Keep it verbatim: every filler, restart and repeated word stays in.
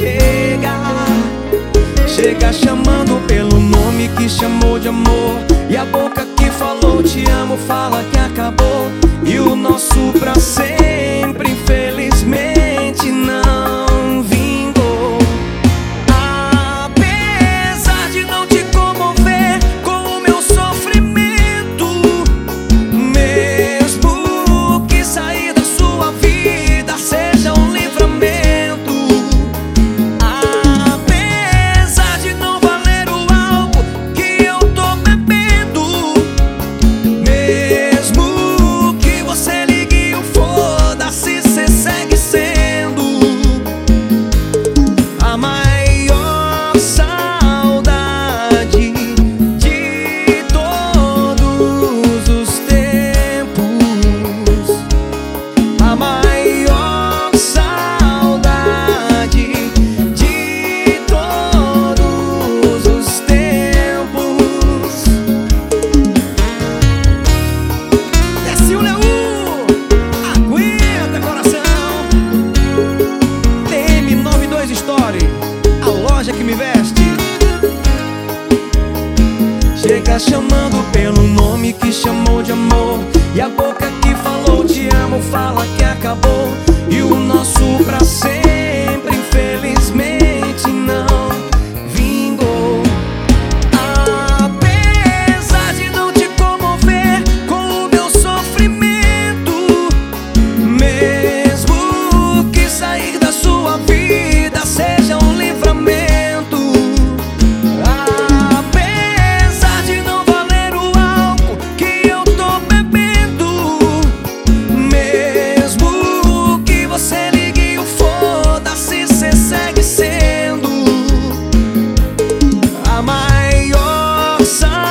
chega. Chega chamando pelo nome que chamou de amor. E a boca que falou te amo fala que acabou. E o nosso pra sempre infelizmente não vingou. Apesar de não te comover com o meu sofrimento, mesmo que sair da sua vida seja um livramento, apesar de não valer o álcool que eu tô bebendo, mesmo que você ligue e o foda-se, cê segue sendo a maior saudade de todos os tempos. A maior saudade de todos os tempos. Desce o Leú, aguenta coração. T M noventa e dois Story, a loja que me veste. Chega chamando pelo nome que chamou de amor. E a boca que falou te amo fala que acabou. E o nosso pra sempre infelizmente não vingou. Apesar de não te comover com o meu sofrimento, mesmo que sair da sua vida seja um livramento, apesar de não valer o álcool que eu tô bebendo, mesmo que você ligue o foda-se, cê segue sendo a maior saudade